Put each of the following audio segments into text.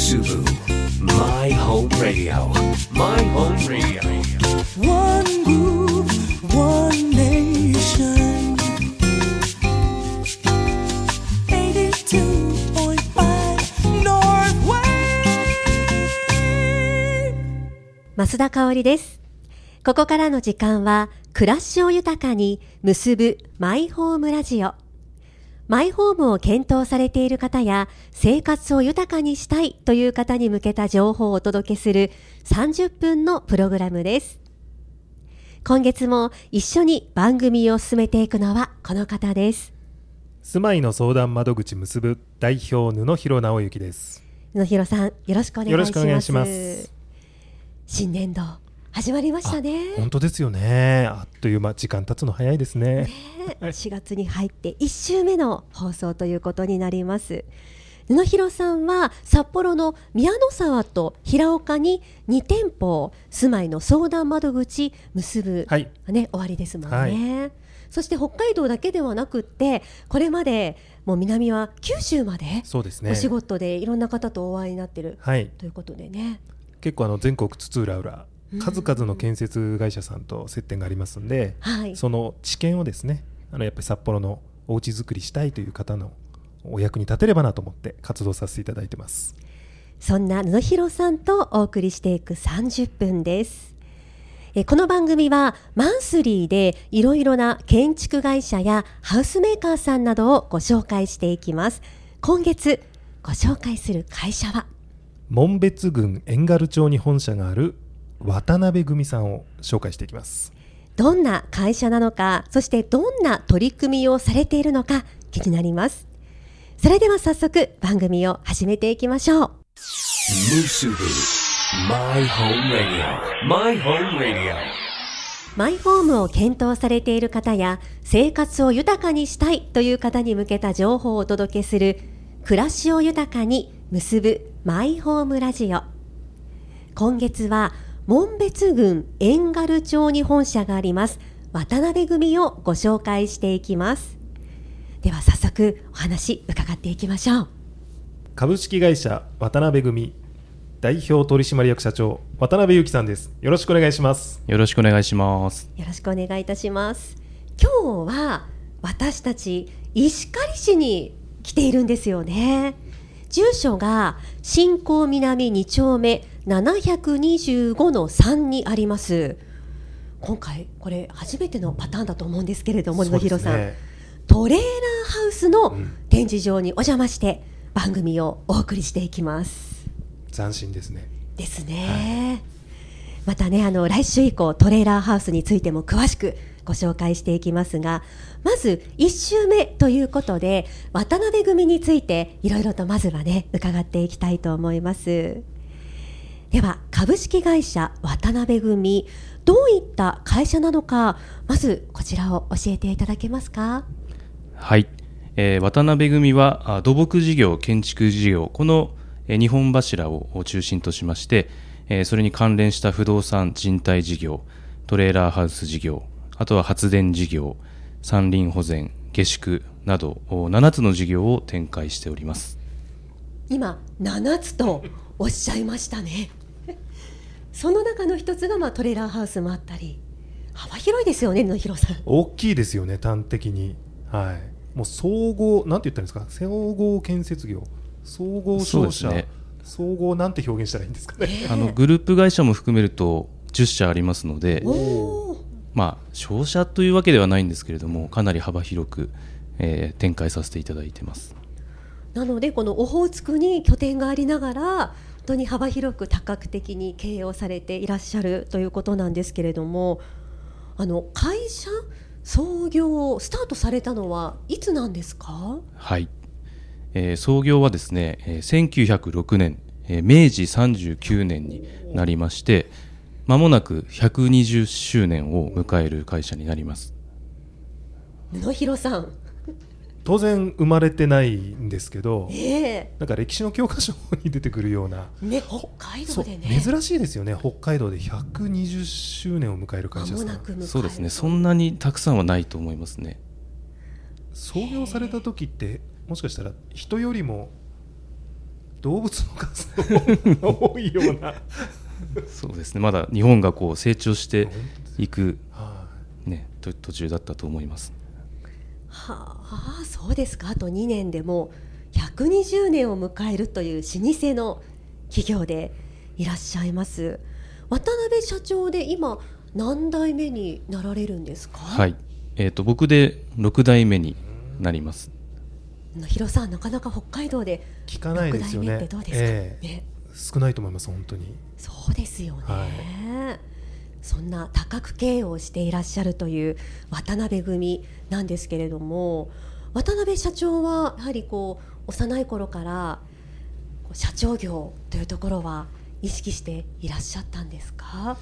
Musubu My Home Radio My Home Radio One groove, one nation 82.5 North Wave 増田香織です。ここからの時間は暮らしを豊かに結ぶマイホームラジオ。マイホームを検討されている方や生活を豊かにしたいという方に向けた情報をお届けする30分のプログラムです。今月も一緒に番組を進めていくのはこの方です。 住まいの相談窓口結ぶ代表布広直之です。 布広さん、よろしくお願いします。 よろしくお願いします。 新年度始まりましたね。 本当ですよね。あっという間、時間経つの早いですね。 4月に入って1週目の放送ということになります。布広さんは札幌の宮の沢と平岡に2店舗住まいの相談窓口結ぶ、 はい終わりですもんね、 はい、 そして北海道だけではなくってこれまでもう南は九州までそうですね、 お仕事でいろんな方とお会いになってる、 はい、 ということでね、 結構全国津々浦々数々の建設会社さんと接点がありますので、 はい、 その知見をですねやっぱり札幌のおうち作りしたいという方のお役に立てればなと思って活動させていただいてます。 そんな布広さんとお送りしていく30分です。この番組はマンスリーでいろいろな建築会社やハウスメーカーさんなどをご紹介していきます。今月ご紹介する会社は紋別郡遠軽町に本社がある渡辺組さんを紹介していきます。 どんな会社なのか、そしてどんな取り組みをされているのか気になります。それでは早速番組を始めていきましょう。 Musubu My Home Radio My Home Radio マイホームを検討されている方や生活を豊かにしたいという方に向けた情報をお届けする暮らしを豊かに結ぶマイホームラジオ。今月は紋別郡遠軽町に本社があります渡辺組をご紹介していきます。では早速お話伺っていきましょう。 株式会社渡辺組代表取締役社長渡辺裕樹さんです。よろしくお願いします。 よろしくお願いします。 よろしくお願いいたします。今日は私たち石狩市に来ているんですよね。住所が新港南2丁目725-3にあります。今回これ初めてのパターンだと思うんですけれども、布広さん、トレーラーハウスの展示場にお邪魔して番組をお送りしていきます。 斬新ですね。 ですね、はい、またね来週以降トレーラーハウスについても詳しくご紹介していきますが、まず1週目ということで渡辺組についていろいろとまずはね伺っていきたいと思います。では株式会社渡辺組、どういった会社なのか、まずこちらを教えていただけますか。 はい、渡辺組は土木事業、建築事業、この2本柱を中心としまして、それに関連した不動産賃貸事業、トレーラーハウス事業、あとは発電事業、山林保全、下宿など7つの事業を展開しております。 今7つとおっしゃいましたねその中の一つがトレーラーハウスもあったり、幅広いですよね。布広さん、 大きいですよね。端的に、はい、もう総合なんて言ったらいいんですか。総合建設業、総合商社、ね、総合なんて表現したらいいんですかね。 グループ会社も含めると10社ありますので、商社というわけではないんですけれども、かなり幅広く、展開させていただいてます。 なのでこのオホーツクに拠点がありながら本当に幅広く多角的に経営をされていらっしゃるということなんですけれども、会社創業スタートされたのはいつなんですか。 はい、創業はですね、1906年、明治39年になりまして、間もなく120周年を迎える会社になります。 布広さん、 当然生まれてないんですけど、なんか歴史の教科書に出てくるような、 北海道でね珍しいですよね。北海道で120周年を迎える会社さん、 そうですね、そんなにたくさんはないと思いますね。 創業された時ってもしかしたら人よりも動物の数が多いようなそうですね、まだ日本がこう成長していく、 はね、途中だったと思います。 はあ、そうですか。あと2年でもう120年を迎えるという老舗の企業でいらっしゃいます。渡辺社長で今何代目になられるんですか？ はい、僕で6代目になります。 ヒロさん、なかなか北海道で聞かないですよね。 6代目ってどうですか？ね、 少ないと思います。本当にそうですよね、 はい、 そんな多角経営をしていらっしゃるという渡辺組なんですけれども、渡辺社長はやはりこう幼い頃から社長業というところは意識していらっしゃったんですか？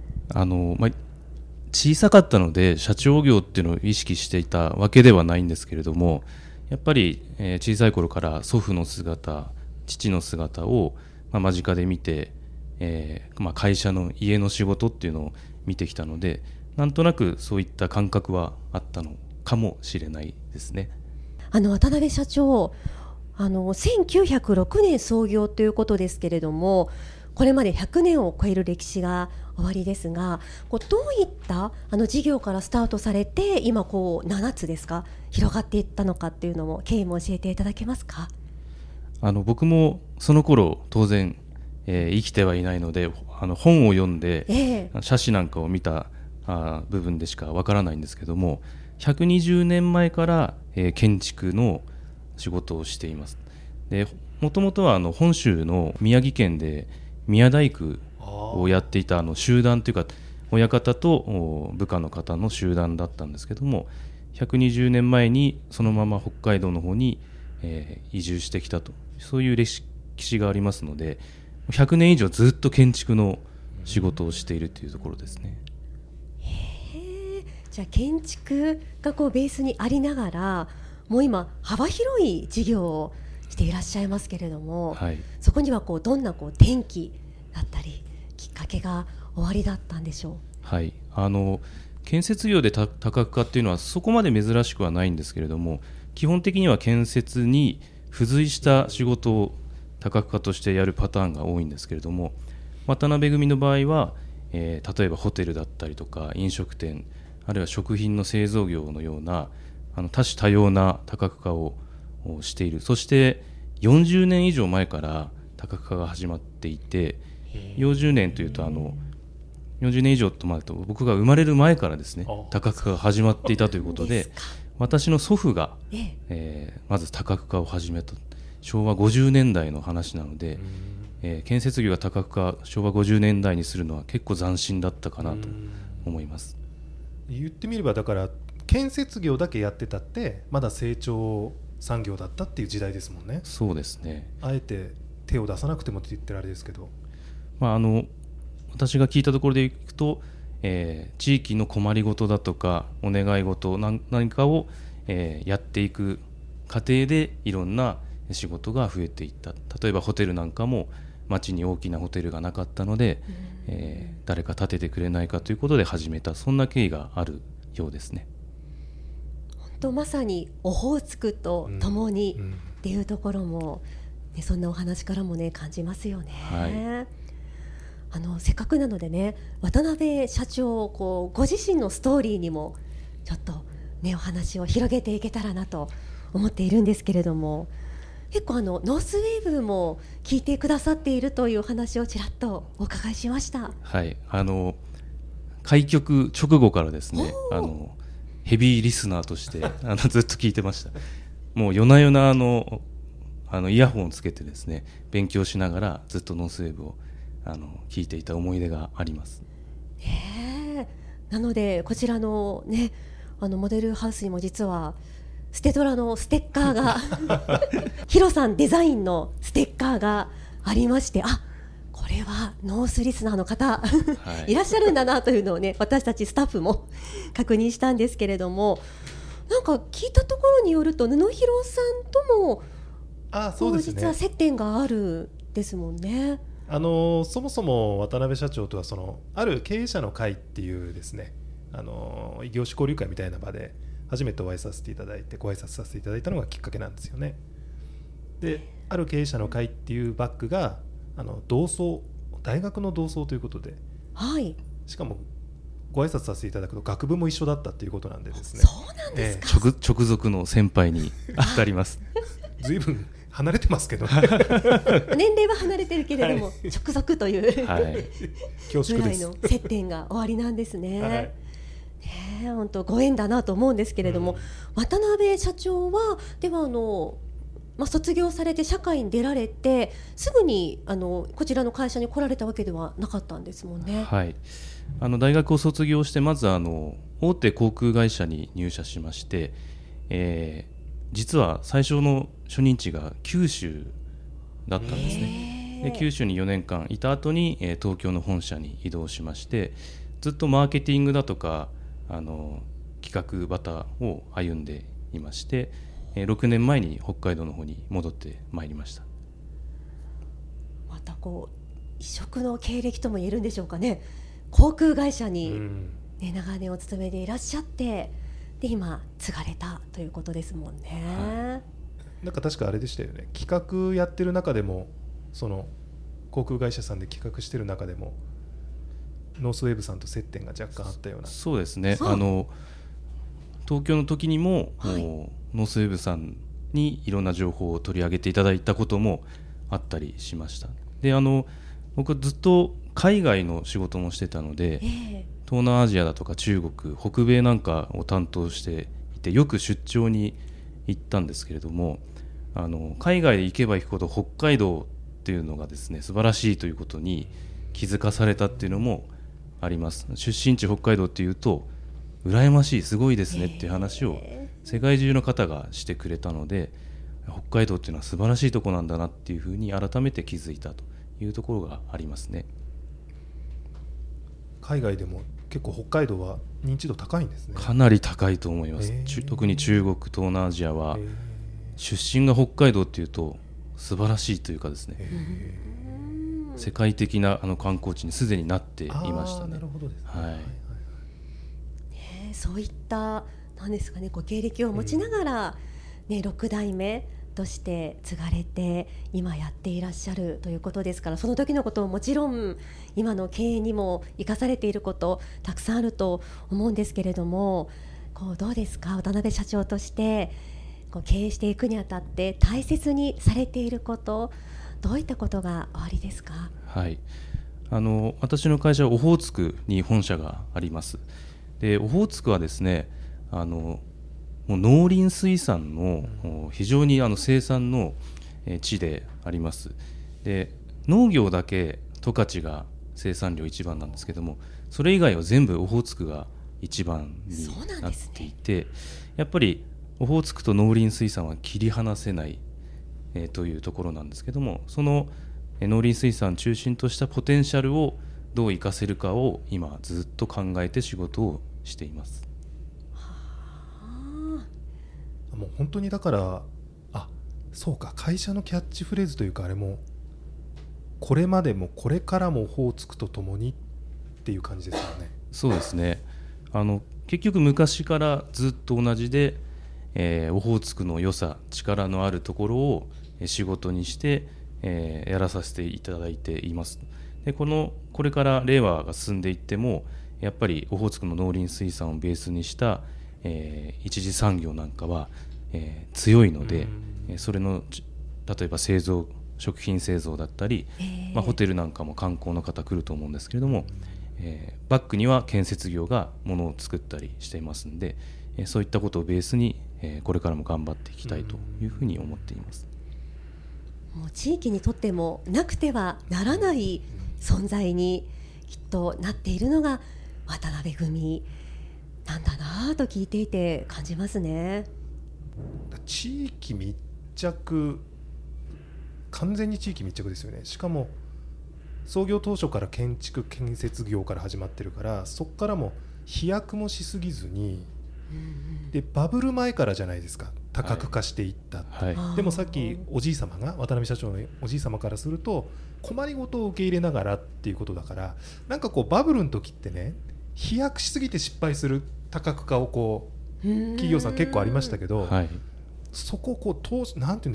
小さかったので社長業っていうのを意識していたわけではないんですけれども、やっぱり、小さい頃から祖父の姿、父の姿を、間近で見て、会社の家の仕事っていうのを見てきたので、なんとなくそういった感覚はあったのかもしれないですね。 渡辺社長、1906年創業ということですけれども、これまで100年を超える歴史がおありですが、どういった事業からスタートされて今7つですか広がっていったのかっていうのも経緯も教えていただけますか？ 僕もその頃当然、生きてはいないので本を読んで、写真なんかを見た部分でしかわからないんですけども、120年前から、建築の仕事をしています。で、もともとは本州の宮城県で宮大工をやっていた集団というか親方と部下の方の集団だったんですけども、120年前にそのまま北海道の方に、移住してきたと、そういう歴史がありますので、100年以上ずっと建築の仕事をしているというところですね。 じゃあ建築がベースにありながら、もう今幅広い事業をしていらっしゃいますけれども、 はい、 そこにはどんな転機だったりきっかけがおありだったんでしょう？ はい、建設業で多角化っていうのはそこまで珍しくはないんですけれども、基本的には建設に付随した仕事を多角化としてやるパターンが多いんですけれども、渡辺組の場合は、例えばホテルだったりとか飲食店、あるいは食品の製造業のような多種多様な多角化をしている。そして40年以上前から多角化が始まっていて、40年というと40年以上となると僕が生まれる前からですね、多角化が始まっていたということで、私の祖父が、まず多角化を始めた。昭和50年代の話なので、建設業が多角化昭和50年代にするのは結構斬新だったかなと思います。 言ってみればだから建設業だけやってたってまだ成長産業だったっていう時代ですもんね。 そうですね。 あえて手を出さなくてもって言ってるあれですけど、 私が聞いたところでいくと、地域の困りごとだとかお願い事何かを、やっていく過程でいろんな仕事が増えていった。例えばホテルなんかも町に大きなホテルがなかったので、誰か建ててくれないかということで始めた、そんな経緯があるようですね。 本当まさにオホーツクとともにっていうところも、そんなお話からも感じますよね。 はい、 せっかくなので渡辺社長ご自身のストーリーにもちょっとお話を広げていけたらなと思っているんですけれども、結構ノースウェーブも聞いてくださっているという話をちらっとお伺いしました。 はい、開局直後からですね、ヘビーリスナーとしてずっと聞いてました。もう夜な夜なイヤホンをつけてですね、勉強しながらずっとノースウェーブを聞いていた思い出があります。 なのでこちらのモデルハウスにも実はステトラのステッカーがヒロさんデザインのステッカーがありまして、これはノースリスナーの方、はい、いらっしゃるんだなというのを私たちスタッフも確認したんですけれども、なんか聞いたところによると布広さんともそうですね、 実は接点があるですもんね。 そもそも渡辺社長とはある経営者の会っていうですね、異業種交流会みたいな場で初めてご挨拶させていただいたのがきっかけなんですよね。で、 ある経営者の会っていうバッグが同窓、大学の同窓ということで、 はい、 しかもご挨拶させていただくと学部も一緒だったっていうことなんでですね。 そうなんですか。 直属の先輩に当たります。 ずいぶん離れてますけどね。 年齢は離れてるけれども、直属という、 はい、 ぐらい恐縮です。 の接点が終わりなんですね。 はいねえ、本当ご縁だなと思うんですけれども、渡辺社長はでは卒業されて社会に出られてすぐにこちらの会社に来られたわけではなかったんですもんね。 はい、大学を卒業してまず大手航空会社に入社しまして、実は最初の初任地が九州だったんですね。で九州に4年間いた後に、東京の本社に移動しまして、ずっとマーケティングだとか企画バターを歩んでいまして、6年前に北海道の方に戻ってまいりました。 また異色の経歴とも言えるんでしょうかね。航空会社に、長年お勤めでいらっしゃって、で今継がれたということですもんね。 なんか確かあれでしたよね。企画やってる中でも、その航空会社さんで企画してる中でもノースウェーブさんと接点が若干あったような。 そうですね。東京の時にも、ノースウェーブさんにいろんな情報を取り上げていただいたこともあったりしました。で僕はずっと海外の仕事もしてたので、東南アジアだとか中国、北米なんかを担当していて、よく出張に行ったんですけれども、海外で行けば行くほど北海道っていうのがですね、素晴らしいということに気づかされたっていうのもあります。出身地北海道っていうと羨ましい、すごいですねっていう話を世界中の方がしてくれたので、北海道っていうのは素晴らしいところなんだなっていうふうに改めて気づいたというところがありますね。 海外でも結構北海道は認知度高いんですね。 かなり高いと思います。特に中国、東南アジアは出身が北海道っていうと素晴らしいというかですね、世界的な観光地にすでになっていましたね。 なるほどですね。 そういったなんですかね、経歴を持ちながら、6代目として継がれて今やっていらっしゃるということですから、その時のことももちろん今の経営にも生かされていることたくさんあると思うんですけれども、どうですか、渡辺社長として経営していくにあたって大切にされていること、どういったことがおありですか？ はい、私の会社はオホーツクに本社があります。でオホーツクはですね、もう農林水産の非常に生産の地であります。で農業だけ十勝が生産量一番なんですけども、それ以外は全部オホーツクが一番になっていて、やっぱりオホーツクと農林水産は切り離せない、というところなんですけども、その農林水産中心としたポテンシャルをどう生かせるかを今ずっと考えて仕事をしています。 もう本当にだから、そうか、会社のキャッチフレーズというか、あれもこれまでもこれからもオホーツクとともにっていう感じですよね。 そうですね。結局昔からずっと同じで、オホーツクの良さ、力のあるところを仕事にして、やらさせていただいています。でこれから令和が進んでいっても、やっぱりオホーツクの農林水産をベースにした、一次産業なんかは、強いので、それの例えば製造、食品製造だったり、ホテルなんかも観光の方来ると思うんですけれども、バックには建設業が物を作ったりしていますので、そういったことをベースに、これからも頑張っていきたいというふうに思っています。 もう地域にとってもなくてはならない存在にきっとなっているのが渡辺組なんだなと聞いていて感じますね。 地域密着、完全に地域密着ですよね。しかも創業当初から建築建設業から始まってるから、そこからも飛躍もしすぎずに、でバブル前からじゃないですか、多角化していった、でもさっきおじい様が、渡辺社長のおじい様からすると困りごとを受け入れながらっていうことだから、なんかバブルの時ってね、飛躍しすぎて失敗する多角化を企業さん結構ありましたけど、そこをなんて言うんでしょう、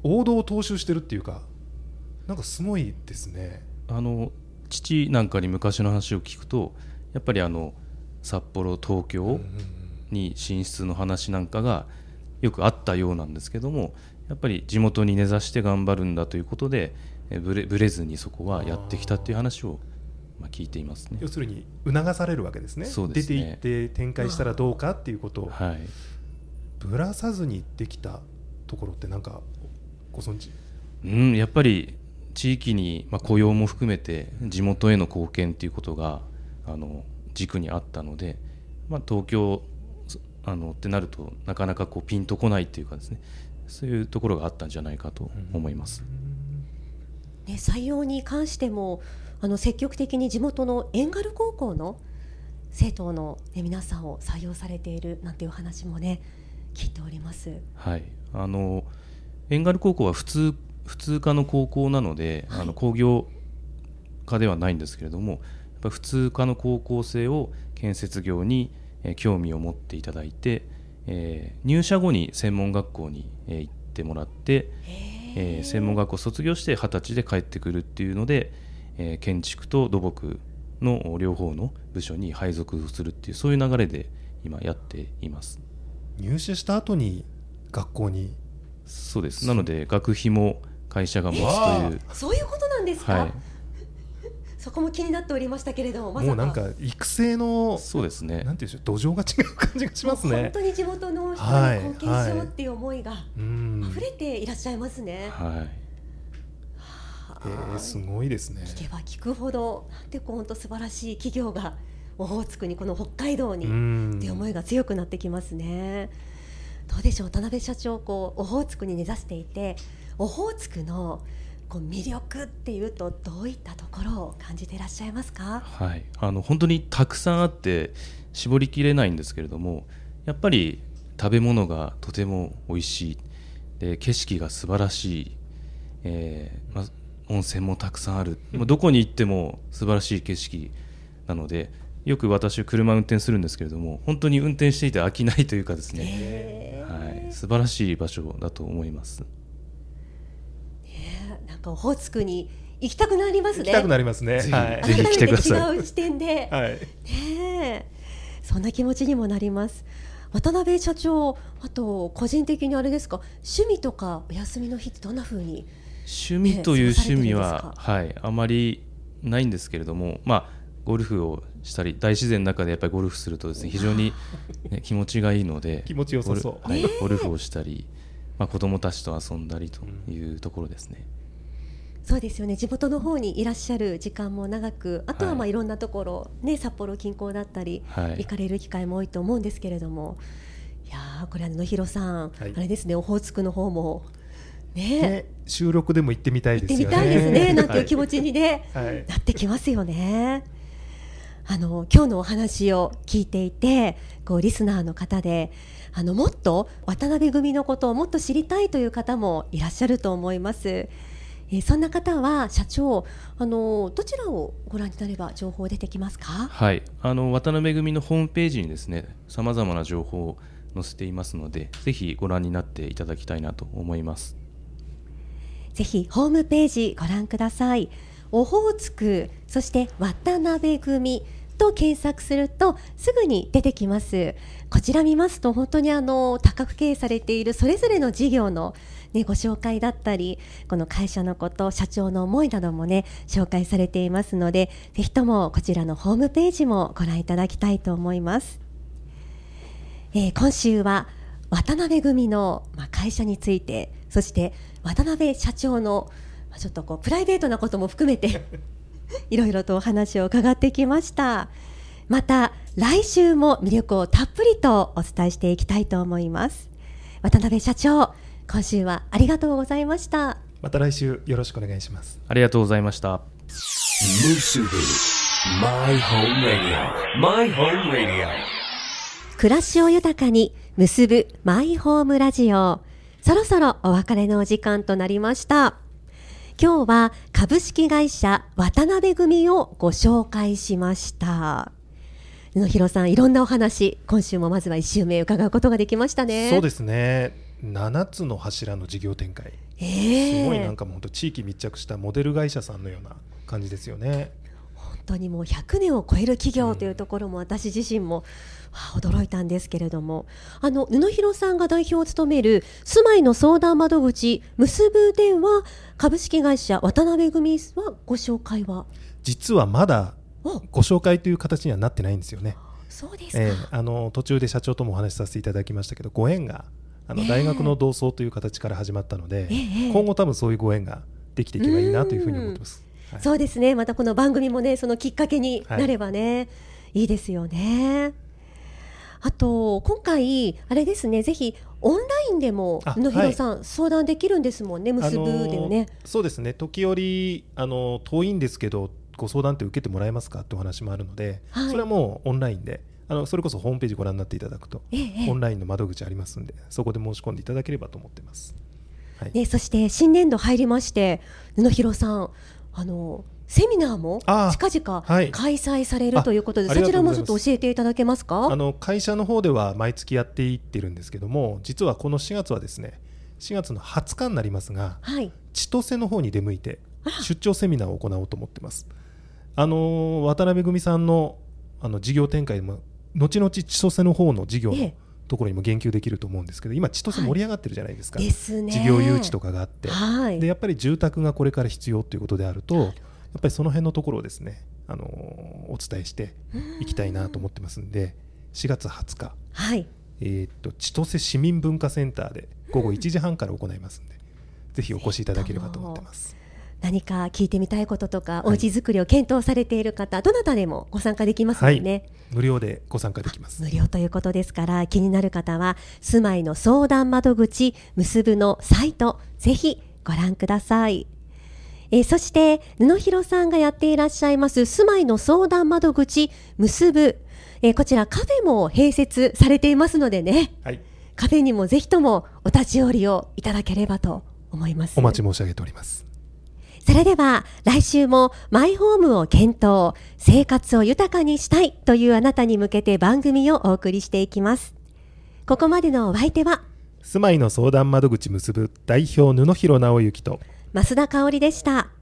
王道を踏襲してるっていうか、なんかすごいですね。 父なんかに昔の話を聞くと、やっぱり札幌東京に進出の話なんかがよくあったようなんですけども、やっぱり地元に根ざして頑張るんだということでブレずにそこはやってきたという話を聞いていますね。 要するに促されるわけですね。 そうですね。 出て行って展開したらどうかっていうことを、 はい、 ぶらさずにできたところってなんかご存知？ やっぱり地域に、雇用も含めて地元への貢献ということが軸にあったので、東京ってなるとなかなかピンとこないっていうかですね、そういうところがあったんじゃないかと思います。 採用に関しても積極的に地元の遠軽高校の生徒の、皆さんを採用されているなんていう話もね聞いております。 はい、遠軽高校は普通科の高校なので、はい、工業科ではないんですけれども、やっぱ普通科の高校生を建設業に興味を持っていただいて、入社後に専門学校に行ってもらって、専門学校を卒業して20歳で帰ってくるっていうので、建築と土木の両方の部署に配属するっていう、そういう流れで今やっています。 入社した後に学校に？ そうです。なので学費も会社が持つという、 そういうことなんですか？はい、そこも気になっておりましたけれども、まさかもうなんか育成の、 そうですね、 なんていうんでしょう、土壌が違う感じがしますね。 本当に地元の人に貢献しようっていう思いが溢れていらっしゃいますね。 はい、 すごいですね。 聞けば聞くほど、なんて本当素晴らしい企業がオホーツクに、この北海道にっていう思いが強くなってきますね。どうでしょう、渡辺社長、オホーツクに根ざしていて、オホーツクの魅力っていうとどういったところを感じていらっしゃいますか？ はい、本当にたくさんあって絞りきれないんですけれども、やっぱり食べ物がとても美味しい、で景色が素晴らしい、温泉もたくさんある、どこに行っても素晴らしい景色なので、よく私車運転するんですけれども、本当に運転していて飽きないというかですね、はい、素晴らしい場所だと思います。 なんかオホーツクに行きたくなりますね。 行きたくなりますね。 ぜひ来てください。 違う視点で、 はい、 そんな気持ちにもなります。渡辺社長、あと個人的にあれですか、趣味とかお休みの日ってどんな風に？ 趣味という趣味は、はい、あまりないんですけれども、ゴルフをしたり、大自然の中でやっぱりゴルフするとですね、非常に、気持ちがいいので、 気持ちよさそう、 はい、ゴルフをしたり、子どもたちと遊んだりというところですね。 そうですよね、地元の方にいらっしゃる時間も長く、あとはいろんなところ、札幌近郊だったり、行かれる機会も多いと思うんですけれども、いやこれ野広さん、あれですね、オホーツクの方も収録でも行ってみたいですよね。 行ってみたいですね、なんていう気持ちに、なってきますよね。今日のお話を聞いていて、リスナーの方でもっと渡辺組のことをもっと知りたいという方もいらっしゃると思います。そんな方は社長、どちらをご覧になれば情報出てきますか？ はい、渡辺組のホームページにですね、さまざまな情報を載せていますので、ぜひご覧になっていただきたいなと思います。 ぜひホームページご覧ください。オホーツク、そして渡辺組と検索するとすぐに出てきます。こちら見ますと、本当に多角経営されているそれぞれの事業の、ご紹介だったり、この会社のこと、社長の思いなども紹介されていますので、ぜひともこちらのホームページもご覧いただきたいと思います。今週は渡辺組の会社について、そして渡辺社長のちょっとプライベートなことも含めていろいろとお話を伺ってきました。また来週も魅力をたっぷりとお伝えしていきたいと思います。渡辺社長、今週はありがとうございました。 また来週よろしくお願いします。 ありがとうございました。 Musubi My Home Radio My Home Radio 暮らしを豊かに結ぶマイホームラジオ、そろそろお別れのお時間となりました。今日は株式会社渡辺組をご紹介しました。野広さん、いろんなお話、今週もまずは1週目伺うことができましたね。 そうですね。 7つの柱の事業展開、すごいなんかもう本当地域密着したモデル会社さんのような感じですよね。 本当にもう100年を超える企業というところも私自身も驚いたんですけれども、布広さんが代表を務める住まいの相談窓口結ぶでは株式会社渡辺組はご紹介は実はまだご紹介という形にはなってないんですよね。 そうですか。 途中で社長ともお話しさせていただきましたけど、ご縁が大学の同窓という形から始まったので、今後多分そういうご縁ができていけばいいなというふうに思ってます。はい、 そうですね。またこの番組もね、そのきっかけになればね、いいですよね。あと今回あれですね、ぜひオンラインでも布広さん、相談できるんですもんね、結ぶでね。 そうですね、時折遠いんですけどご相談って受けてもらえますかってお話もあるので、それはもうオンラインでそれこそホームページご覧になっていただくと、オンラインの窓口ありますんで、そこで申し込んでいただければと思ってます。はい、 そして新年度入りまして、布広さんセミナーも近々開催されるということで、そちらもちょっと教えていただけますか。 会社の方では毎月やっていってるんですけども、実はこの4月はですね、4月の20日になりますが、千歳の方に出向いて出張セミナーを行おうと思ってます。渡辺組さんの事業展開も後々千歳の方の事業のところにも言及できると思うんですけど、今千歳盛り上がってるじゃないですか。 ですね、 事業誘致とかがあって、でやっぱり住宅がこれから必要ということであると、やっぱりその辺のところをですね、お伝えしていきたいなと思ってますんで、4月20日、千歳市民文化センターで午後1時半から行いますんで、ぜひお越しいただければと思ってます。 何か聞いてみたいこととか、おうち作りを検討されている方、どなたでもご参加できますのでね、 無料でご参加できます。 無料ということですから、気になる方は住まいの相談窓口結ぶのサイト、ぜひご覧ください。そして布広さんがやっていらっしゃいます住まいの相談窓口結ぶ、こちらカフェも併設されていますのでね、カフェにもぜひともお立ち寄りをいただければと思います。 お待ち申し上げております。 それでは来週もマイホームを検討、生活を豊かにしたいというあなたに向けて番組をお送りしていきます。ここまでのお相手は住まいの相談窓口結ぶ代表布広直之と増田香織でした。